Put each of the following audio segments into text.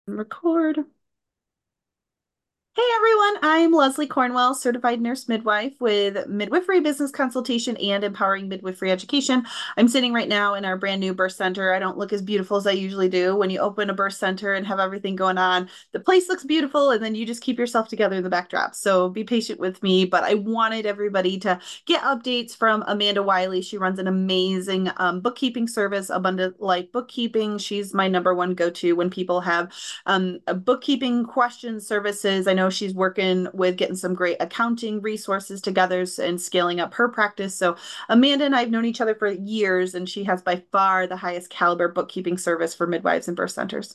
Record. Hey everyone, I'm Leslie Cornwell, certified nurse midwife with midwifery business consultation and empowering midwifery education. I'm sitting right now in our brand new birth center. I don't look as beautiful as I usually do. When you open a birth center and have everything going on, the place looks beautiful and then you just keep yourself together in the backdrop. So be patient with me, but I wanted everybody to get updates from Amanda Wiley. She runs an amazing bookkeeping service, Abundant Life Bookkeeping. She's my number one go-to when people have bookkeeping questions, services. I know she's working with getting some great accounting resources together and scaling up her practice. So Amanda and I have known each other for years, and she has by far the highest caliber bookkeeping service for midwives and birth centers.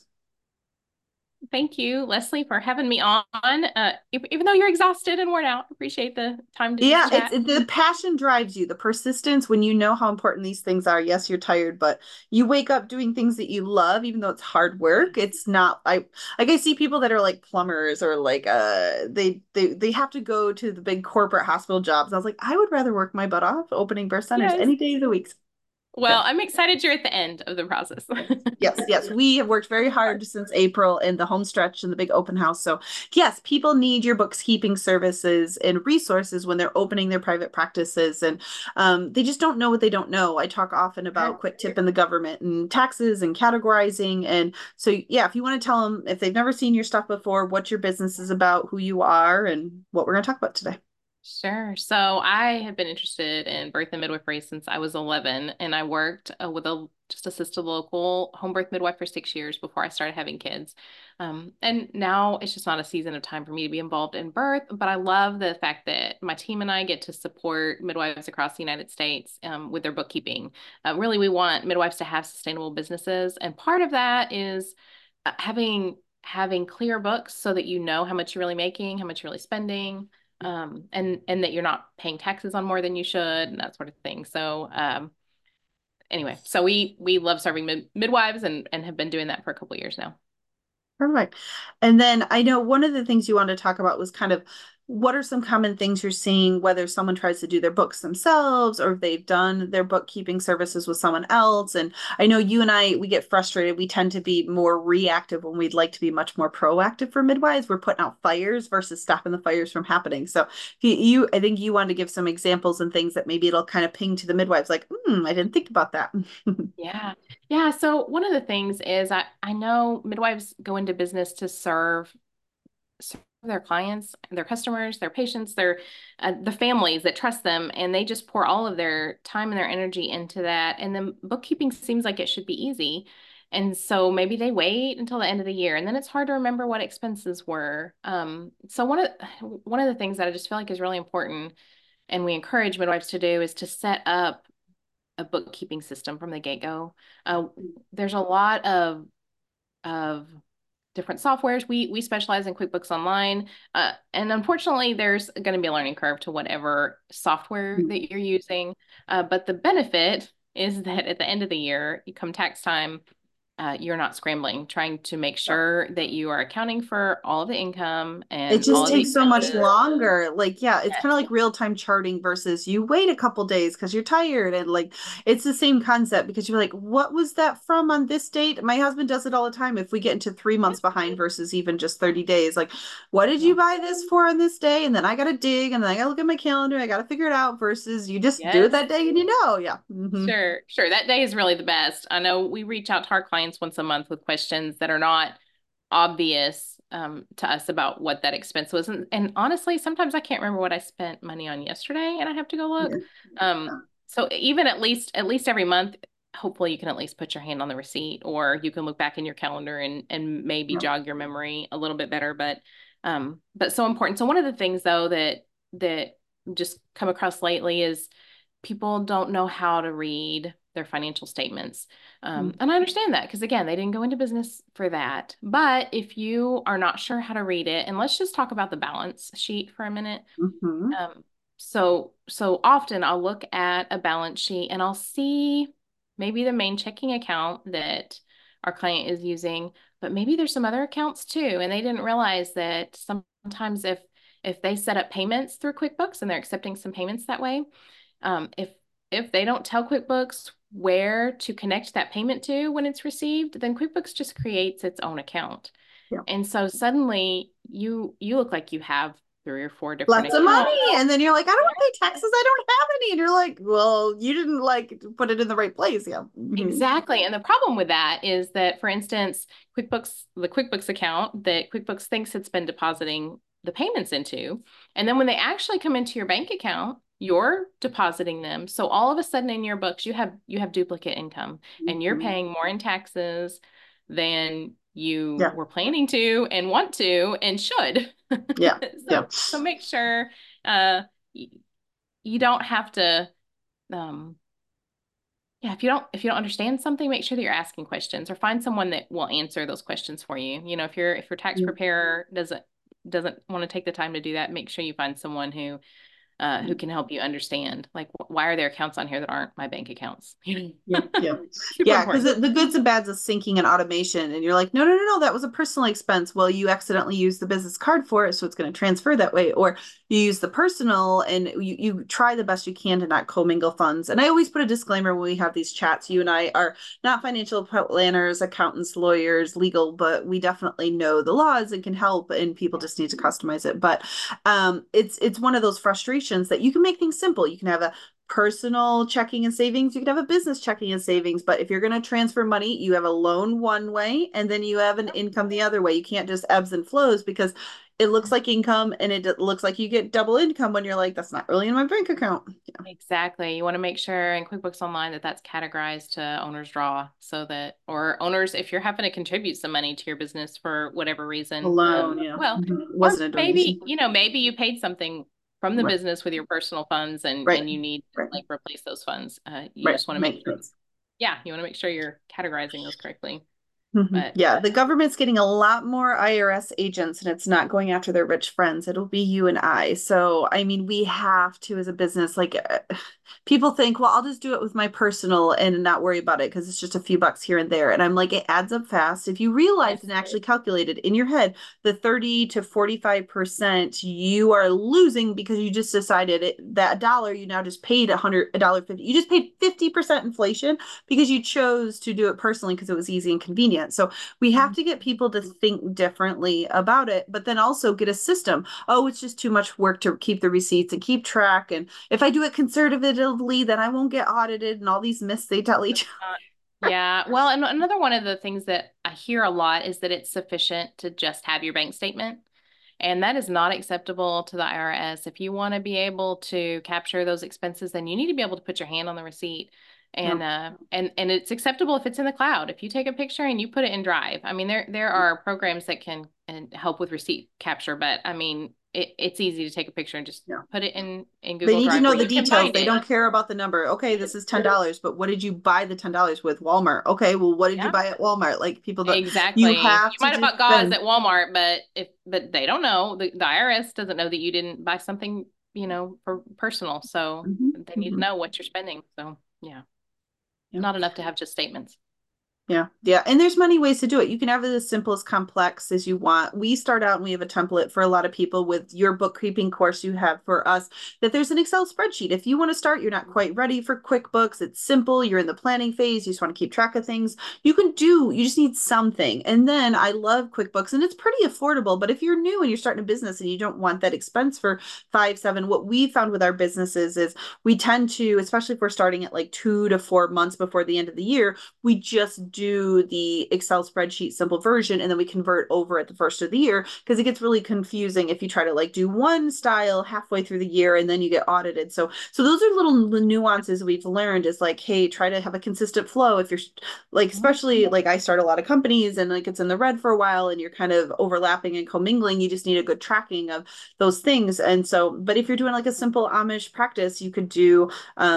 Thank you, Leslie, for having me on. Even though you're exhausted and worn out, appreciate the time to Yeah, just chat. the passion drives you, the persistence when you know how important these things are. Yes, you're tired, but you wake up doing things that you love, even though it's hard work. It's not I see people that are like plumbers or like they have to go to the big corporate hospital jobs. I was like, I would rather work my butt off opening birth centers Yes. any day of the week. Well, Yeah. I'm excited you're at the end of the process. Yes, yes. We have worked very hard since April in the home stretch and the big open house. So, yes, people need your bookkeeping services and resources when they're opening their private practices. And they just don't know what they don't know. I talk often about quick tip in the government and taxes and categorizing. And so, yeah, if you want to tell them if they've never seen your stuff before, what your business is about, who you are, and what we're going to talk about today. Sure. So I have been interested in birth and midwifery since I was 11, and I worked with a just assisted local home birth midwife for 6 years before I started having kids. And now it's just not a season of time for me to be involved in birth, but I love the fact that my team and I get to support midwives across the United States with their bookkeeping. Really, we want midwives to have sustainable businesses, and part of that is having clear books so that you know how much you're really making, how much you're really spending, and that you're not paying taxes on more than you should and that sort of thing. So anyway, so we love serving midwives and have been doing that for a couple of years now. Perfect. And then I know one of the things you wanted to talk about was kind of what are some common things you're seeing, whether someone tries to do their books themselves or if they've done their bookkeeping services with someone else. And I know you and I, we get frustrated. We tend to be more reactive when we'd like to be much more proactive for midwives. We're putting out fires versus stopping the fires from happening. So I think you wanted to give some examples and things that maybe it'll kind of ping to the midwives like, I didn't think about that. Yeah. Yeah. So one of the things is I know midwives go into business to serve their clients, their customers, their patients, their the families that trust them, and they just pour all of their time and their energy into that. And then bookkeeping seems like it should be easy. And so maybe they wait until the end of the year, and then it's hard to remember what expenses were. So one of the things that I just feel like is really important, and we encourage midwives to do, is to set up a bookkeeping system from the get-go. Uh, there's a lot of different softwares. We specialize in QuickBooks Online, and unfortunately, there's going to be a learning curve to whatever software that you're using. But the benefit is that at the end of the year, you come tax time, you're not scrambling, trying to make sure that you are accounting for all of the income It and all just of the takes so much expenses. longer. Like, yeah, it's kind of Yes. like real-time charting versus you wait a couple days because you're tired. And like, it's the same concept because you're like, what was that from on this date? My husband does it all the time. If we get into 3 months behind versus even just 30 days, like, what did you buy this for on this day? And then I got to dig and then I got to look at my calendar. I got to figure it out versus you just do it Yes. that day and you know, yeah. Sure, sure. That day is really the best. I know we reach out to our clients once a month with questions that are not obvious to us about what that expense was. And honestly, sometimes I can't remember what I spent money on yesterday and I have to go look. Yeah. So even at least every month, hopefully you can at least put your hand on the receipt or you can look back in your calendar and maybe Yeah. jog your memory a little bit better. But so important. So one of the things though that just come across lately is people don't know how to read their financial statements. And I understand that because, again, they didn't go into business for that. But if you are not sure how to read it, and let's just talk about the balance sheet for a minute. Mm-hmm. Um, so often I'll look at a balance sheet and I'll see maybe the main checking account that our client is using, but maybe there's some other accounts too. And they didn't realize that sometimes if they set up payments through QuickBooks and they're accepting some payments that way, if they don't tell QuickBooks where to connect that payment to when it's received, then QuickBooks just creates its own account. Yeah. And so suddenly you look like you have three or four different Lots of accounts. money. And then you're like, I don't want to pay taxes. I don't have any. And you're like, well, you didn't like put it in the right place. Yeah. Exactly. And the problem with that is that, for instance, the QuickBooks account that QuickBooks thinks it's been depositing the payments into, and then when they actually come into your bank account, you're depositing them. So all of a sudden in your books, you have duplicate income and you're Mhm. paying more in taxes than you Yeah. were planning to and want to and should. Yeah. Yeah. So make sure uh you don't have to um yeah, if you don't understand something, make sure that you're asking questions or find someone that will answer those questions for you. You know, if your tax Yeah. preparer doesn't want to take the time to do that, make sure you find someone who can help you understand, like, why are there accounts on here that aren't my bank accounts? Yeah, yeah, Super yeah. Because important. the goods and bads of syncing and automation, and you're like, no, no, no, no, that was a personal expense. Well, you accidentally used the business card for it, so it's going to transfer that way, or you use the personal, and you try the best you can to not commingle funds. And I always put a disclaimer when we have these chats. You and I are not financial planners, accountants, lawyers, legal, but we definitely know the laws and can help, and people just need to customize it. But it's one of those frustrations that you can make things simple. You can have a personal checking and savings. You could have a business checking and savings, but if you're going to transfer money, you have a loan one way and then you have an income the other way. You can't just ebbs and flows because it looks like income and it looks like you get double income when you're like, that's not really in my bank account. Yeah. Exactly. You want to make sure in QuickBooks Online that that's categorized to owner's draw so that, or owners, if you're having to contribute some money to your business for whatever A reason, loan, yeah. well, It or wasn't a donation. maybe you paid something from the Right, business with your personal funds right, and you need to right, like replace those funds. You right. just want to make sure, Maintenance. yeah, you want to make sure you're categorizing those correctly. Mhm. But Yeah, the government's getting a lot more IRS agents and it's not going after their rich friends. It'll be you and I. So, I mean, we have to, as a business, like people think, well, I'll just do it with my personal and not worry about it because it's just a few bucks here and there. And I'm like, it adds up fast. If you realize yes, and actually calculate it in your head, the 30 to 45% you are losing because you just decided that dollar you now just paid a dollar 50. You just paid 50% inflation because you chose to do it personally because it was easy and convenient. So we have to get people to think differently about it, but then also get a system. Oh, it's just too much work to keep the receipts and keep track. And if I do it conservatively, then I won't get audited and all these myths they tell each other. yeah. Well, and another one of the things that I hear a lot is that it's sufficient to just have your bank statement. And that is not acceptable to the IRS. If you want to be able to capture those expenses, then you need to be able to put your hand on the receipt. Yeah. And it's acceptable if it's in the cloud. If you take a picture and you put it in Drive, I mean there are programs that can help with receipt capture, but I mean it's easy to take a picture and just Yeah. put it in They Google need to Drive know where the you can details. find They it. don't care about the number. Okay, this is $10, but what did you buy the $10 with? Walmart. Okay, well, what did you Yeah. buy at Walmart? Like people that you Exactly. have You to might have bought gauze defend. at Walmart, but they don't know. The IRS doesn't know that you didn't buy something, for personal. So Mhm, they need to mhm. know what you're spending. So yeah, Yeah. not enough to have just statements. Yeah, yeah. And there's many ways to do it. You can have it as simple as complex as you want. We start out and we have a template for a lot of people with your bookkeeping course you have for us that there's an Excel spreadsheet. If you want to start, you're not quite ready for QuickBooks, it's simple, you're in the planning phase, you just want to keep track of things. You just need something. And then I love QuickBooks and it's pretty affordable. But if you're new and you're starting a business and you don't want that expense for five, seven, what we found with our businesses is we tend to, especially if we're starting at like 2 to 4 months before the end of the year, we just do the Excel spreadsheet simple version and then we convert over at the first of the year because it gets really confusing if you try to like do one style halfway through the year and then you get audited. So those are little nuances we've learned is like, hey, try to have a consistent flow if you're like, Mhm. especially like I start a lot of companies and like it's in the red for a while and you're kind of overlapping and commingling, you just need a good tracking of those things. And so, but if you're doing like a simple Amish practice, you could do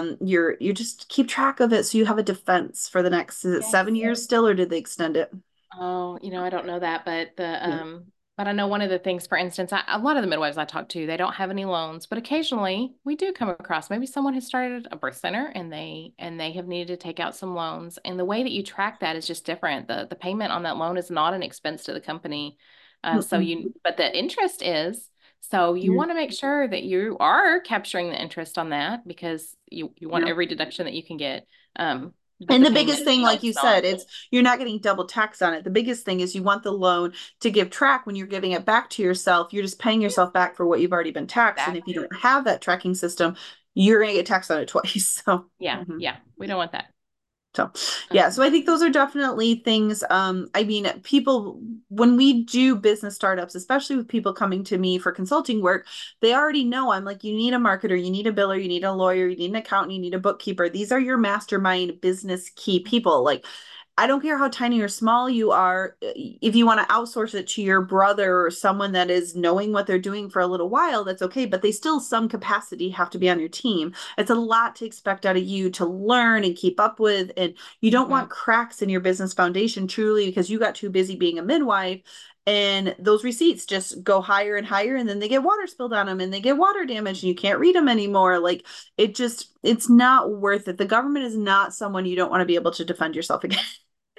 you just keep track of it so you have a defense for the next, is it Yes. 7 years still or did they extend it? Oh, I don't know that, Yeah. but I know one of the things, for instance, a lot of the midwives I talk to, they don't have any loans, but occasionally we do come across maybe someone has started a birth center and they have needed to take out some loans, and the way that you track that is just different. The payment on that loan is not an expense to the company, Mm-mm. but the interest is. So you Yeah. want to make sure that you are capturing the interest on that because you want Yeah. every deduction that you can get. Um, And the the biggest payment thing, like you based on. said, it's you're not getting double taxed on it. The biggest thing is you want the loan to give track when you're giving it back to yourself. You're just paying Yes, yourself back for what you've already been taxed. And if you exactly. don't have that tracking system, you're going to get taxed on it twice. So, Yeah, mhm. yeah. We don't want that. So yeah, so Um, I think those are definitely things. I mean, people, when we do business startups, especially with people coming to me for consulting work, they already know I'm like, you need a marketer, you need a biller, you need a lawyer, you need an accountant, you need a bookkeeper. These are your mastermind business key people. Like, I don't care how tiny or small you are, if you want to outsource it to your brother or someone that is knowing what they're doing for a little while, that's okay. But they still, some capacity, have to be on your team. It's a lot to expect out of you to learn and keep up with. And you don't mhm. want cracks in your business foundation truly because you got too busy being a midwife. And those receipts just go higher and higher, and then they get water spilled on them and they get water damage and you can't read them anymore. Like, it's not worth it. The government is not someone you don't want to be able to defend yourself against.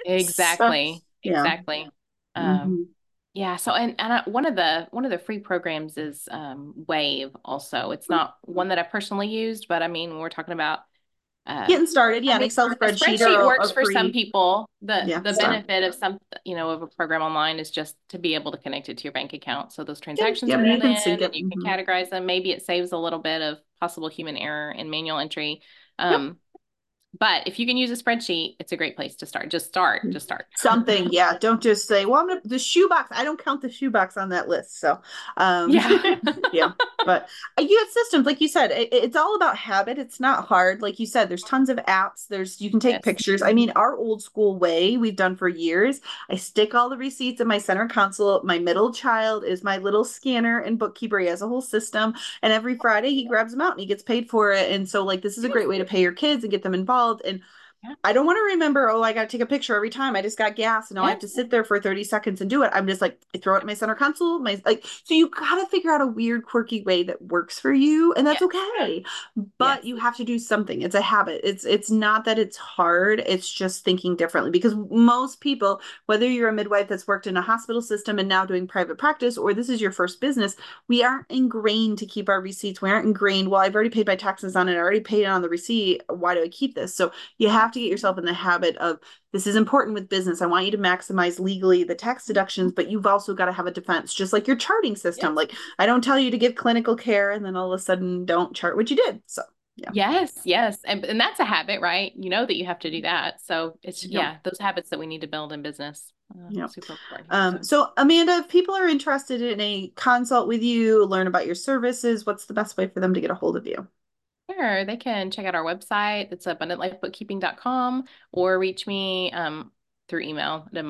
So, Exactly. yeah. Exactly. Um, Hmm. yeah, so one of the free programs is Wave also. It's not one that I personally used, but I mean, when we're talking about Getting started. Yeah, I an mean, Excel a spreadsheet or spreadsheet a works for some free, people. The yeah, the start. benefit of of a program online is just to be able to connect it to your bank account. So those Yep, transactions are yep, you pulled can in sync and it. you can Hmm. categorize them. Maybe it saves a little bit of possible human error and manual entry. Yep. Um, but if you can use a spreadsheet, it's a great place to start. Just start. Just start. Something, yeah. Don't just say, well, I'm gonna the shoebox. I don't count the shoebox on that list. So, Yeah. yeah. But you have systems, like you said, it's all about habit. It's not hard. Like you said, there's tons of apps. You can take Yes. pictures. I mean, our old school way we've done for years. I stick all the receipts in my center console. My middle child is my little scanner and bookkeeper. He has a whole system. And every Friday he grabs them out and he gets paid for it. And so, like, this is a Yes. great way to pay your kids and get them involved. And Yeah. I don't want to remember, oh, I got to take a picture every time. I just got gas and now I have to Yes. sit there for 30 seconds and do it. I'm just like, I throw it in my center console. So you got to figure out a weird, quirky way that works for you. And that's Yes. okay. But Yes. you have to do something. It's a habit. It's not that it's hard. It's just thinking differently because most people, whether you're a midwife that's worked in a hospital system and now doing private practice, or this is your first business, we aren't ingrained to keep our receipts. We aren't ingrained, well, I've already paid my taxes on it. I already paid it on the receipt. Why do I keep this? So you have to Yes. get yourself in the habit of this is important with business. I want you to maximize legally the tax deductions, but you've also got to have a defense, just like your charting system. Yes. Like I don't tell you to give clinical care and then all of a sudden don't chart what you did. So yeah. Yes, yes. And that's a habit, right? You know that you have to do that. So it's, Yep. yeah, those habits that we need to build in business. Yep. Super important. So So Amanda, if people are interested in a consult with you, learn about your services, what's the best way for them to get a hold of you? sure, they can check out our website. It's abundantlifebookkeeping.com or reach me through email at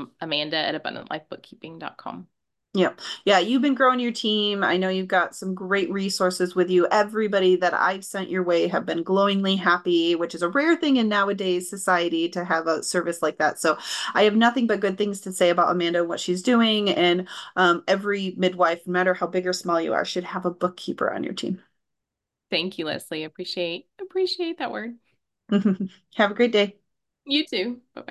amanda@abundantlifebookkeeping.com. Yeah. Yeah. You've been growing your team. I know you've got some great resources with you. Everybody that I've sent your way have been glowingly happy, which is a rare thing in nowadays society to have a service like that. So I have nothing but good things to say about Amanda and what she's doing. And every midwife, no matter how big or small you are, should have a bookkeeper on your team. Thank you, Leslie. Appreciate that word. Have a great day. You too. Bye-bye.